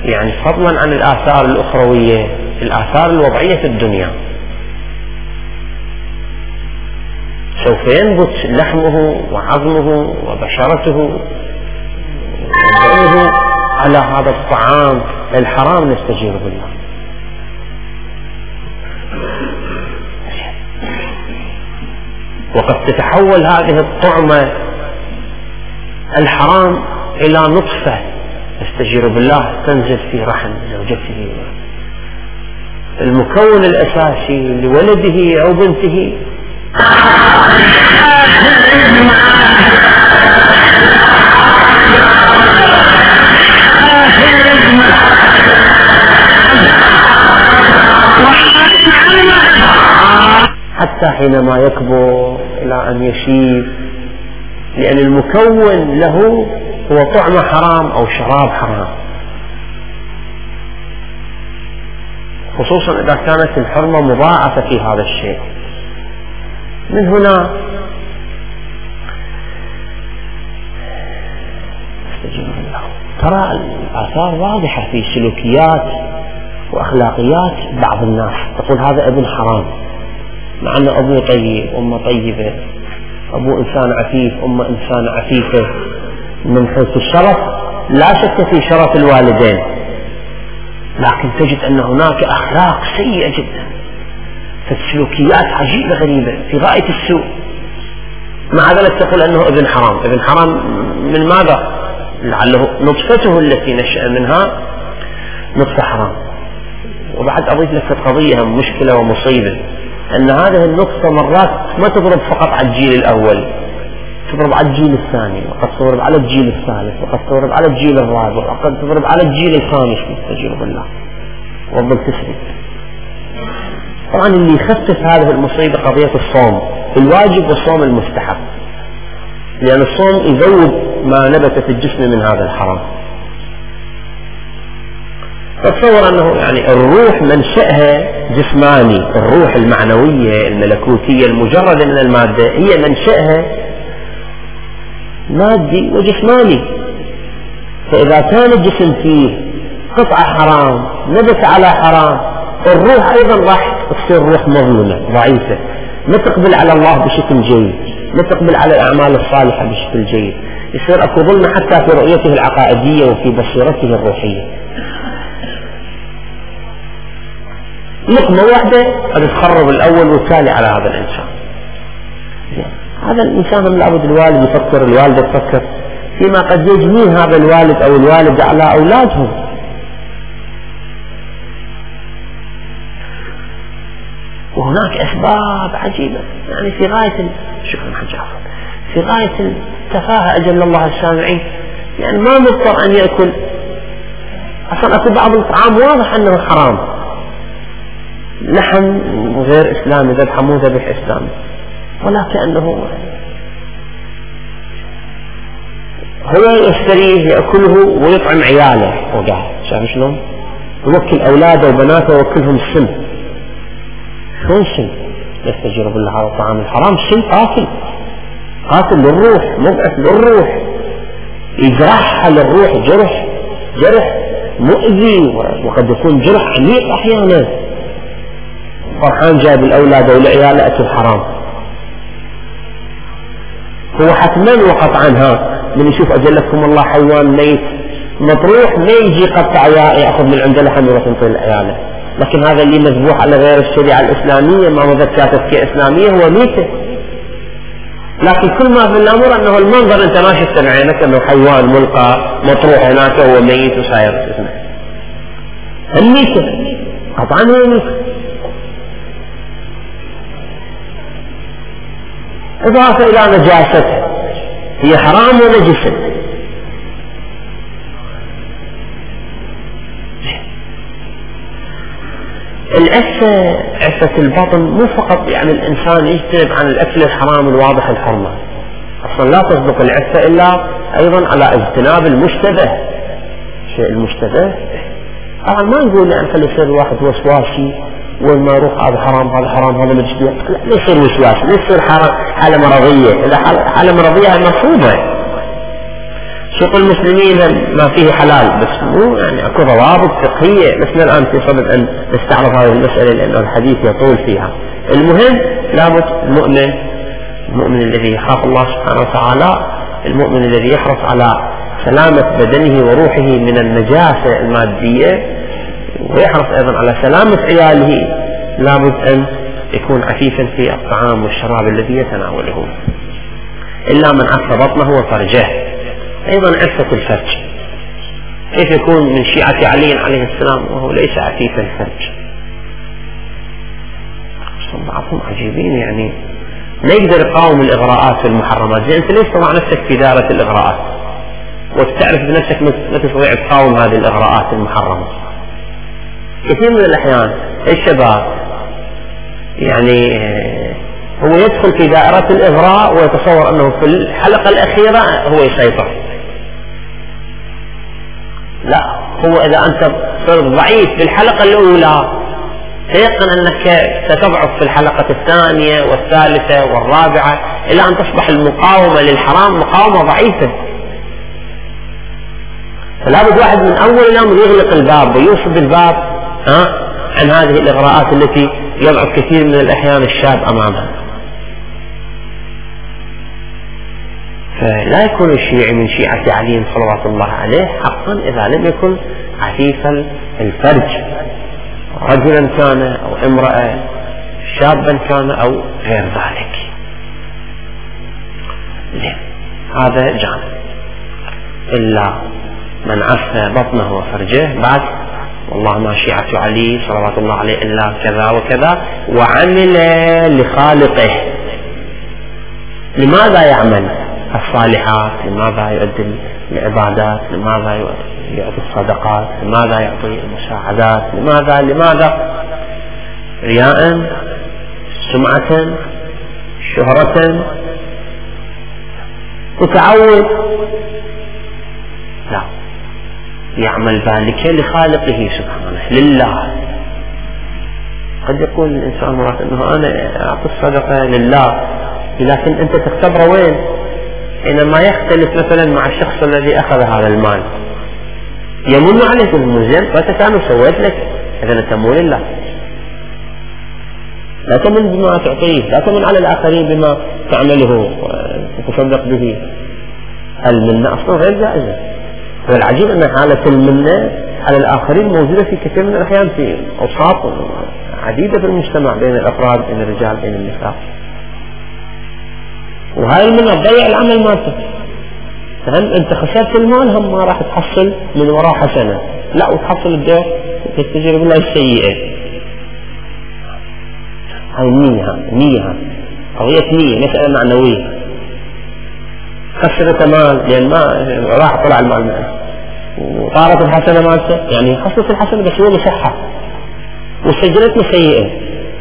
يعني فضلا عن الآثار الأخروية، الآثار الوضعية في الدنيا، سوف ينبت لحمه وعظمه وبشرته ودمه على هذا الطعام الحرام نستجير بالله. وقد تتحول هذه الطعمة الحرام إلى نطفة نستجير بالله تنزل في رحم زوجته، المكون الأساسي لولده أو بنته. حتى حينما يكبر إلى أن يشيب، لأن المكون له هو طعم حرام أو شراب حرام، خصوصا إذا كانت الحرمة مضاعفة في هذا الشيء. من هنا ترى الآثار واضحة في سلوكيات وأخلاقيات بعض الناس، تقول هذا ابن حرام مع أنه أبوه طيب أمه طيبة، أبوه إنسان عفيف أمه إنسان عفيفة. من حيث الشرف لا شك في شرف الوالدين، لكن تجد أن هناك أخلاق سيئة جدا، فالسلوكيات عجيبة غريبة في غاية السوء، مع ذلك تقول أنه ابن حرام. ابن حرام من ماذا؟ لعله نطفته التي نشأ منها نطفة حرام. وبعد أضيف لك قضية مشكلة ومصيبة، أن هذه النطفة مرات ما تضرب فقط على الجيل الأول، تضرب على الجيل الثاني، وقد تضرب على الجيل الثالث، وقد تضرب على الجيل الرابع، وقد تضرب على الجيل الخامس نستجير بالله وظل تسري. طبعا اللي يخفف هذه المصيبة قضية الصوم، الواجب والصوم المستحب، لأن الصوم يذوب ما نبت في الجسم من هذا الحرام. فتصور أنه يعني الروح منشأها جسماني، الروح المعنوية الملكوتية المجردة من المادة هي منشأها مادي وجسماني، فإذا كان الجسم فيه قطعة حرام نبت على حرام، الروح أيضا راح تصير روح مظلمة ضعيفة، ما تقبل على الله بشكل جيد، ما تقبل على الأعمال الصالحة بشكل جيد، يصير أكو ظلمة حتى في رؤيته العقائدية وفي بصيرته الروحية. لقمة واحدة قد تخرب الأول والتالي على هذا الإنسان. هذا الإنسان لابد الوالد يفكر، الوالدة تفكر فيما قد يجنيه هذا الوالد أو الوالدة على أولادهم. وهناك أسباب عجيبة يعني في غاية شكرا حجافة، في غاية التفاهة أجل الله السامعين. يعني ما مضطر أن يأكل، أصلا أكل بعض الطعام واضح أنه حرام، لحم غير إسلامي، ذبح مو ذبح إسلامي، ولكنه هو يشتريه يأكله ويطعم عياله وقاعد، شايف شلون؟ يوكل أولاده وبناته ويوكلهم السم. شلون سم؟ يستجير بالله على الطعام الحرام، سم قاتل، قاتل للروح، مضعف للروح، يجرحها للروح جرح مؤذي، وقد يكون جرح عميق أحيانا. فرحان جايب الأولاد والعيال أكل حرام، هو حتما وقطعا من يشوف أجلكم الله حيوان ميت مطروح ما يجي قطع يأخذ من عنده لحم يروح ينطي لعياله، لكن هذا اللي مذبوح على غير الشريعة الإسلامية ما مذكاة تذكية إسلامية هو ميتة. لكن كل ما في الأمر أنه المنظر أنت ما شفت بعينك أنه حيوان ملقى مطروح هناك هو ميت وصاير اسمه الميتة، قطعا هو ميتة. إضافة إلى نجاسته، هي حرام ونجسة. عفة البطن مو فقط يعني الإنسان يجتنب عن الأكل الحرام الواضح الحرمة، أصلا لا تصدق العفة إلا أيضا على اجتناب المشتبه. شيء المشتبه طبعا ما نقول يعني خلي يصير الواحد وسواسي وين ما يروح هذا حرام هذا حرام هذا مجتبه، لا يصير وسواس، لا يصير حالة مرضية. إذا حالة مرضية مرفوضة، سوق المسلمين ما فيه حلال، بس مو يعني اكو ضوابط فقهية. لسنا الآن في صدد أن نستعرض هذه المسألة لأن الحديث يطول فيها. المهم لابد المؤمن الذي يخاف الله سبحانه وتعالى، المؤمن الذي يحرص على سلامة بدنه وروحه من النجاسة المادية، ويحرص أيضا على سلامة عياله، لابد أن يكون عفيفا في الطعام والشراب الذي يتناوله. إلا من عف بطنه وفرجه. أيضا عفة الفرج، كيف يكون من شيعة علي عليه السلام وهو ليس عفيف الفرج؟ بعضهم عجيبين، يعني ما يقدر يقاوم الإغراءات والمحرمات. زين أنت ليش تضع نفسك في دائرة الإغراءات وتعرف بنفسك ما تستطيع تقاوم هذه الإغراءات المحرمة؟ كثير من الأحيان الشباب يعني هو يدخل في دائرة الإغراء ويتصور أنه في الحلقة الأخيرة هو يسيطر. لا، هو إذا أنت صرت ضعيف في الحلقة الأولى تيقن أنك ستضعف في الحلقة الثانية والثالثة والرابعة إلى أن تصبح المقاومة للحرام مقاومة ضعيفة. فلا بد واحد من أول يوم يغلق الباب ويوصد الباب عن هذه الإغراءات التي يضعف كثير من الأحيان الشاب أمامها. فلا يكون الشيعي من شيعة علي صلوات الله عليه حقا إذا لم يكن عفيف الفرج، رجلا كان أو امرأة، شابا كان أو غير ذلك. هذا جانب. إلا من عف بطنه وفرجه بعد والله ما شيعة علي صلوات الله عليه إلا كذا وكذا، وعمل لخالقه. لماذا يعمل الصالحات؟ لماذا يؤدي العبادات؟ لماذا يعطي الصدقات؟ لماذا يعطي المساعدات؟ لماذا؟ رياء، سمعة، شهرة، وتعود؟ لا، يعمل ذلك لخالقه سبحانه لله. قد يقول الإنسان مرات أنه أنا أعطي الصدقة لله، لكن أنت تختبره وين؟ حينما يختلف مثلا مع الشخص الذي أخذ هذا المال يمن عليك بالمزين فتكانوا سويت لك، إذا أنت مو لله. لا تمن بما تعطيه، لا تمن على الآخرين بما تعمله وتصدق به. المنة أصلا غير جائزة. والعجيب أن حالة المنة على الآخرين موجودة في كثير من الأحيان في أوساط عديدة في المجتمع بين الأفراد، بين الرجال، بين النساء. وهاي المنة تضيع العمل مالتك. أنت خسرت المال هم ما راح تحصل من وراء حسنة، لا وتحصل الدور تجرب الله السيئة. هاي نية قضية نية، مسألة معنوية. خسرت مال لأن ما راح طلع المال معه، وطارت الحسنة مالته، يعني حصلت الحسنة بس هو بصحة وسجلت سيئة.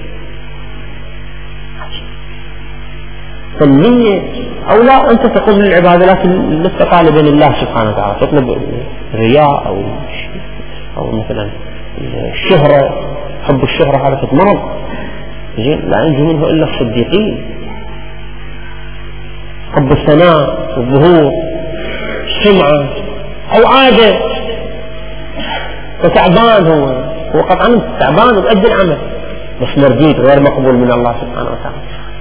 فالنية أو لا، أنت تقوم بالعبادة لكن لست طالبا لله سبحانه وتعالى، تطلب الرياء أو مثلا الشهرة. حب الشهرة حالة مرض لا ينجو منه إلا الصديقين. حب الثناء والظهور، السمعة، أو عادة وتعبان، هو قطعا تعبان وبأدي العمل بس مردود غير مقبول من الله سبحانه وتعالى.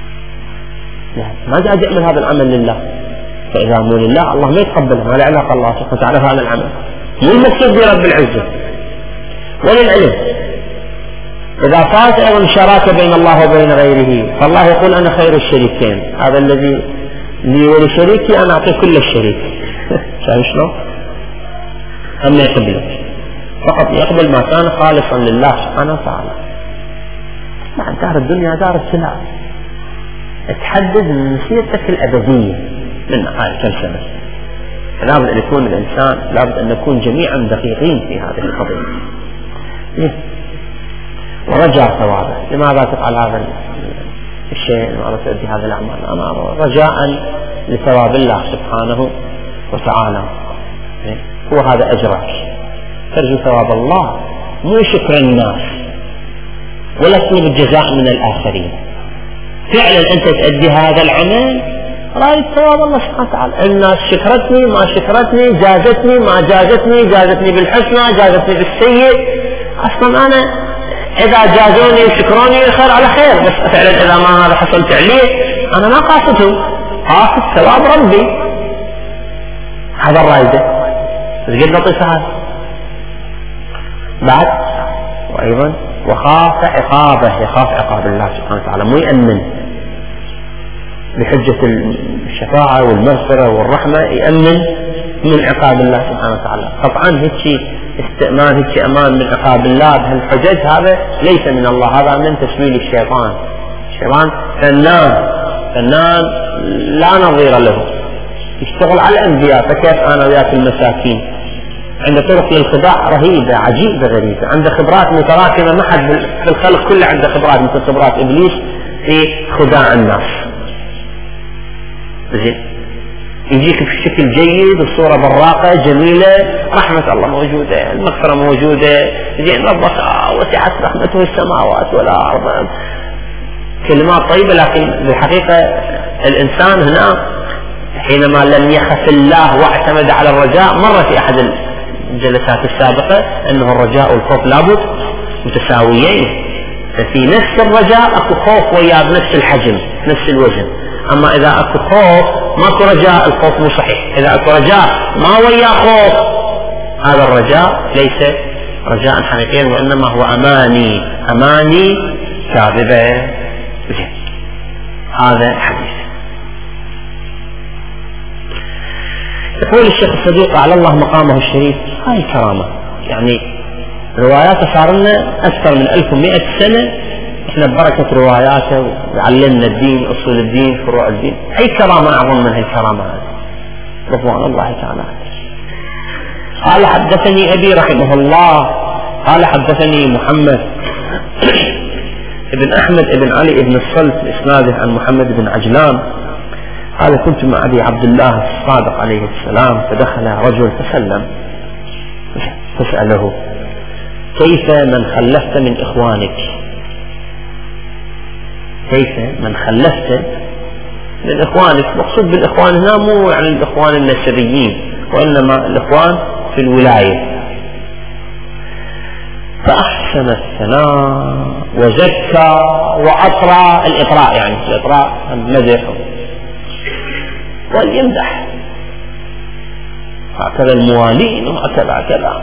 ما جاء يعمل هذا العمل لله، فإذا مو لله الله ما يتقبله، ما له علاقة الله سبحانه وتعالى هذا العمل. مو المقصود برب العزة. وللعلم إذا صارت أيضا شراكة بين الله وبين غيره، فالله يقول أنا خير الشريكين، هذا الذي لي ولشريكي أنا أعطي كل الشريك. شايف شلون؟ أما يقبله فقط يقبل ما كان خالصا لله سبحانه وتعالى. مع دار الدنيا دار ابتلاء، تحدد مسيرتك الأبدية من كم سنة. لابد أن يكون الإنسان، لابد أن نكون جميعا دقيقين في هذه القضية. ورجاء ثوابه، لماذا تفعل هذا الشيء؟ لماذا تؤدي هذه الأعمال؟ أنا رجاء لثواب الله سبحانه وتعالى. هو هذا أجرك، ترجو ثواب الله مو شكر الناس ولا تطلب الجزاء من الآخرين. فعلا أنت تؤدي هذا العمل راية ثواب الله سبحانه وتعالى. الناس شكرتني ما شكرتني، جازتني ما جازتني، جازتني بالحسنى جازتني بالسيء، أصلا أنا إذا جازوني وشكروني خير على خير، بس فعلا إذا ما هذا حصل تعليق أنا ما قاصده، قاصد ثواب ربي. هذا الرايدة قد لطيفة هذا. بعد وأيضا وخاف عقابه، يخاف عقاب الله سبحانه وتعالى، مو يأمن بحجة الشفاعة والمغفرة والرحمة، يأمن من عقاب الله سبحانه وتعالى. طبعا هيك استئمان، هيك أمان من عقاب الله بهالحجج، هذا ليس من الله، هذا من تسويل الشيطان. الشيطان فنان لا نظير له، يشتغل على الأنبياء، فكيف أنا وياك المساكين. عنده طرق للخداع رهيبة عجيبة غريبة، عنده خبرات متراكمة، ما حد في الخلق كله عنده خبرات مثل خبرات إبليس في خداع الناس. زين يجيك بشكل جيد، الصورة براقة جميلة، رحمة الله موجودة، المغفرة موجودة، زين ربك وسعت رحمته السماوات والأرض، كلمات طيبة، لكن بالحقيقة الإنسان هنا حينما لم يخف الله واعتمد على الرجاء، مر في أحد الجلسات السابقة أنه الرجاء والخوف لابد متساويين، ففي نفس الرجاء أكو خوف وياه بنفس الحجم نفس الوزن. أما إذا أكو خوف ماكو رجاء، الخوف مو صحيح. إذا أكو رجاء ما وياه خوف، هذا الرجاء ليس رجاء حقيقيا، وإنما هو أماني كاذبة. هذا حديث. يقول الشيخ الصديق على الله مقامه الشريف، هاي كرامة، يعني رواياته صار لنا أكثر من 1100 سنة، احنا ببركة رواياته وعلمنا الدين، أصول الدين، فروع الدين. أي كرامة أعظم من هاي الكرامة هذه، رضوان الله تعالى. قال حدثني أبي رحمه الله قال حدثني محمد ابن أحمد ابن علي ابن الصلت إسناده عن محمد بن عجلان قال كنت مع أبي عبد الله الصادق عليه السلام، فدخل رجل فسلم، فسأله كيف من خلفت من إخوانك؟ كيف من خلفت من إخوانك؟ مقصود بالإخوان هنا مو يعني الإخوان النسبيين، وإنما الإخوان في الولاية. فأحسن الثناء وزكى وأطرى، الإطراء يعني الإطراء المدح واليمدح، هكذا الموالين وهكذا كذا.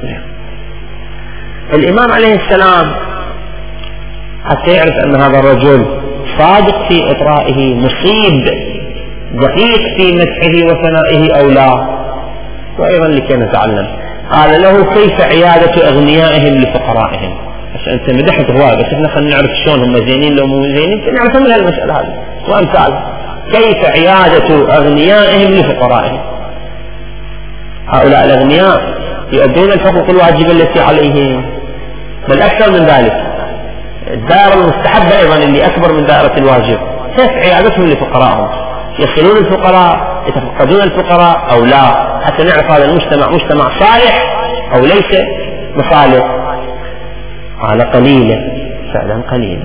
الإمام عليه السلام حتى يعرف أن هذا الرجل صادق في إطرائه، مصيب دقيق في مدحه وثنائه أو لا، وأيضا لكي نتعلم قال له كيف عيادة أغنيائهم لفقرائهم. بس أنت مدحت هواي، بس احنا خلينا نعرف شلون هم زينين لو مو زينين، نعرف من هالمسألة هذه وأمثال. كيف عيادة أغنيائهم لفقرائهم؟ هؤلاء الأغنياء يؤدون الحقوق الواجبة التي عليهم، بل أكثر من ذلك، الدائرة المستحبة أيضا اللي أكبر من دائرة الواجب. كيف عيادتهم لفقرائهم؟ يصلون الفقراء، يتفقدون الفقراء أو لا، حتى نعرف هذا المجتمع مجتمع صالح أو ليس مصالح. قال قليلا، فعلا قليلا.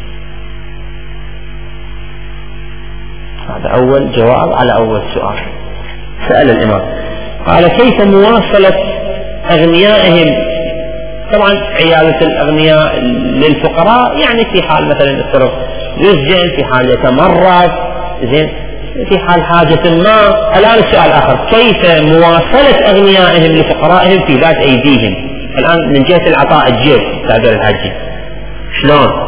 هذا أول جواب على أول سؤال. سأل الإمام قال كيف مواصلة أغنيائهم؟ طبعا عيادة الأغنياء للفقراء يعني في حال مثلا الطرف يسجن، في حال يتمرد، زين، في حال حاجة ما. الآن السؤال آخر، كيف مواصلة أغنيائهم لفقرائهم في ذات أيديهم؟ الآن من جهة العطاء الجيب تعبير الحاجي، شلون؟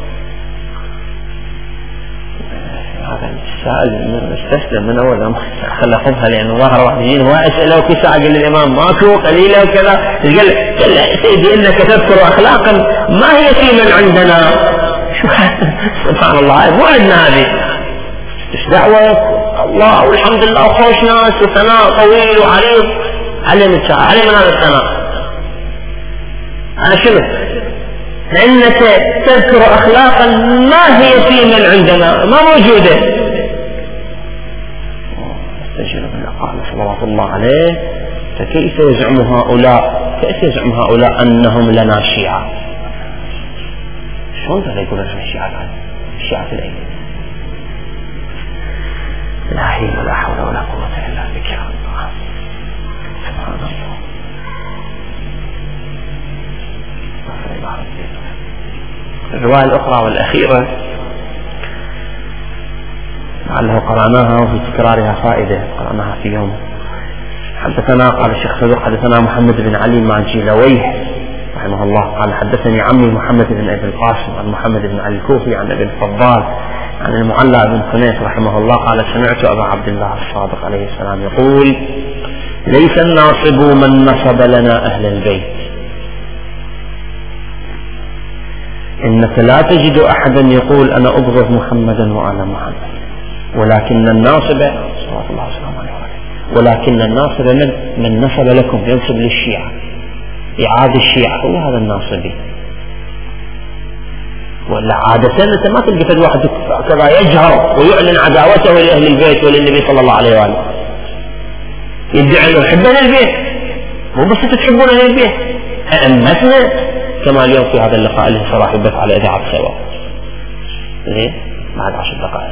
هذا السائل استسلم من أول ما خلقها، لأنه ظهر واحد يجين هو أسأله كل ساعة قال للإمام ماكو قليلة وكذا، قال سيدي إنك تذكر أخلاقا ما هي في من عندنا. شو سبحان الله، مو عندنا هذه. ايش دعوة الله والحمد لله وخوش ناس وثناء طويل وعريض، علم من هذا الثناء على شنو؟ لأنك تذكر أخلاقا ما هي في من عندنا، ما موجودة. استجر بالله قال صلوات الله عليه فكيف يزعم هؤلاء أنهم لنا شيعة؟ شلون هذا يقولون احنا الشيعة؟ الشيعة في الأيدي. لا حول ولا حول ولا قوة إلا بك يا الله. سبحان الله. الرواية الأخرى والأخيرة لعله قرأناها وفي تكرارها فائدة، قرأناها في يوم. حدثنا قال الشيخ صدوق حدثنا محمد بن علي ماجلويه رحمه الله قال حدثني عمي محمد بن أبي القاسم عن محمد بن علي الكوفي عن أبي الفضال عن المعلى بن خنيس رحمه الله قال سمعت أبا عبد الله الصادق عليه السلام يقول ليس الناصب من نصب لنا أهل البيت، إنك لا تجد أحدا يقول أنا أبغض محمدا وآل محمد، ولكن الناصب صلى الله عليه وسلم ولكن الناصب من نصب لكم، ينصب للشيعة، إعادة الشيعة، هو هذا الناصبي. ولا عادة أنت ما تلقى فد واحد كذا يجهر ويعلن عداوته لأهل البيت وللنبي صلى الله عليه وآله، يدعي أنه يحب أهل البيت، مو بس تحبون أهل البيت، أئمتنا كما اليوم في هذا اللقاء اللي صراحة يبث على إذاعة سوا زين بعد 10 دقائق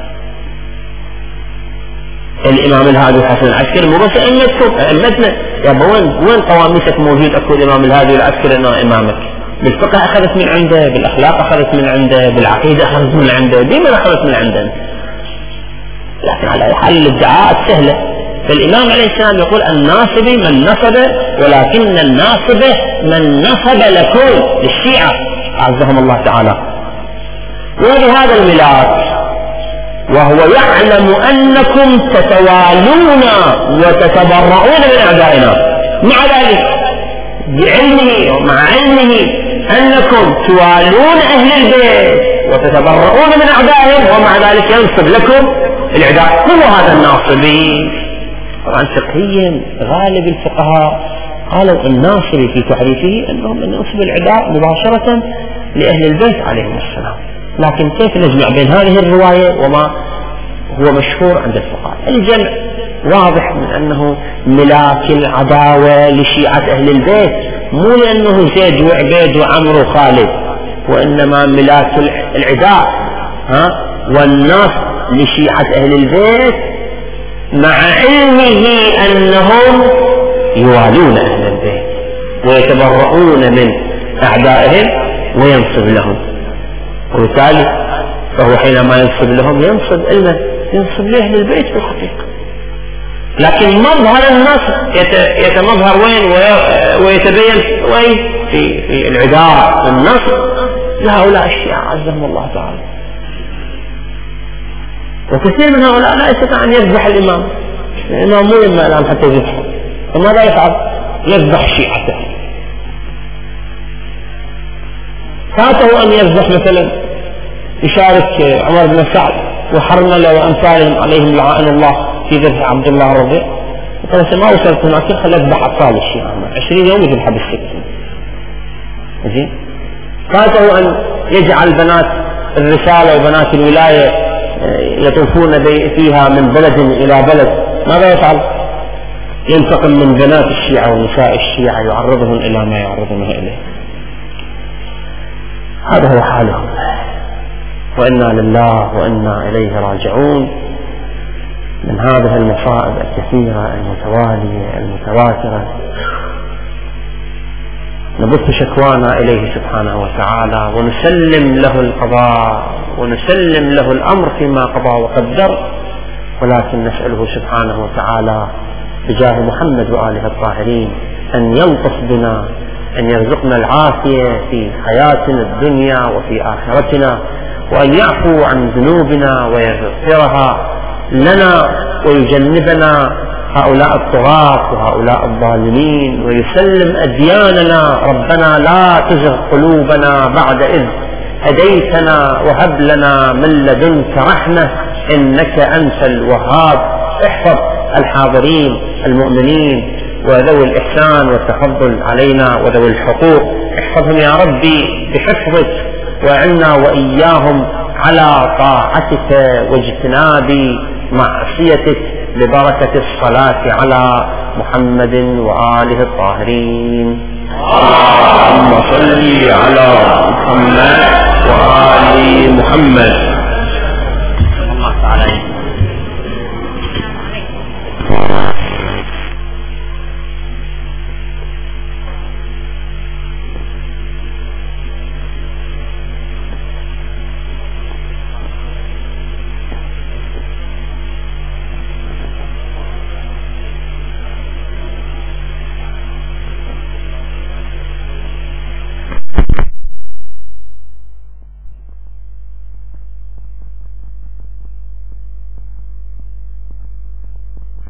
الإمام الهادي الحسن العسكري مو بس أئمتنا يا وين قواميسك موجود أكو الإمام الهادي العسكري أنه إمامك؟ بالفقه أخذت من عنده، بالأخلاق أخذت من عنده، بالعقيدة أخذت من عنده، ديما أخذت من عنده. لكن على حال الادعاءات سهلة. فالإمام عليه السلام يقول الناصب من نصب، ولكن الناصب من نصب لكم للشيعة أعزهم الله تعالى. ولهذا الميلاد وهو يعلم أنكم تتوالون وتتبرؤون من أعدائنا، مع ذلك بعلمه ومع علمه أنكم توالون أهل البيت وتتبرؤون من أعدائهم، ومع ذلك ينصب لكم الأعداء. هو هذا الناصبي. طبعا فقهيا غالب الفقهاء قالوا الناصبي في تعريفه أنهم أن ينصب الأعداء مباشرة لأهل البيت عليهم السلام. لكن كيف نجمع بين هذه الرواية وما هو مشهور عند الفقهاء؟ الجمع واضح من أنه ملاك العداوة لشيعة أهل البيت مو لأنه زيد وعبيد وعمر وخالد، وإنما ملاك العداء والناس لشيعة أهل البيت مع علمه أنهم يوالون أهل البيت ويتبرؤون من أعدائهم وينصب لهم، وبالتالي فهو حينما ينصب لهم ينصب لأهل البيت في الحقيقة. لكن مظهر النصب يتمظهر وين ويتبين وين في العداء والنصب لهؤلاء الشيعة عزهم الله تعالى. وكثير من هؤلاء لا يستطيع أن يذبح الإمام، الإمام مو يما الآن حتى يذبحه، فماذا يفعل؟ يذبح شيعته. فاته أن يذبح مثلا يشارك عمر بن سعد وحرملة وأمثالهم عليهم لعائن الله في ذبح عبد الله الرضيع، فقال ما وصلت هناك خل يذبح أطفال الشيعة 20 يوم يذبح بالسكين. زين. فاته أن يجعل بنات الرسالة وبنات الولاية يطوفون فيها من بلد إلى بلد، ماذا يفعل؟ ينتقم من بنات الشيعة ونساء الشيعة يعرضهم إلى ما يعرضونه إليه. هذا هو حالهم، وإنا لله وإنا إليه راجعون. من هذه المصائب الكثيرة المتوالية المتواترة نبث شكوانا إليه سبحانه وتعالى ونسلم له القضاء ونسلم له الأمر فيما قضى وقدر، ولكن نسأله سبحانه وتعالى بجاه محمد وآله الطاهرين أن يلطف بنا، أن يرزقنا العافية في حياتنا الدنيا وفي آخرتنا، وأن يعفو عن ذنوبنا ويغفرها لنا ويجنبنا هؤلاء الطغاة وهؤلاء الظالمين ويسلم أدياننا. ربنا لا تزغ قلوبنا بعد إذ هديتنا وهب لنا من لدنك رحمة إنك أنت الوهاب. احفظ الحاضرين المؤمنين وذوي الإحسان والتفضل علينا وذوي الحقوق، احفظهم يا ربي بحفظك، وأعنا وإياهم على طاعتك واجتناب معصيتك ببركة الصلاة على محمد وآله الطاهرين. اللهم صل على محمد وآل محمد.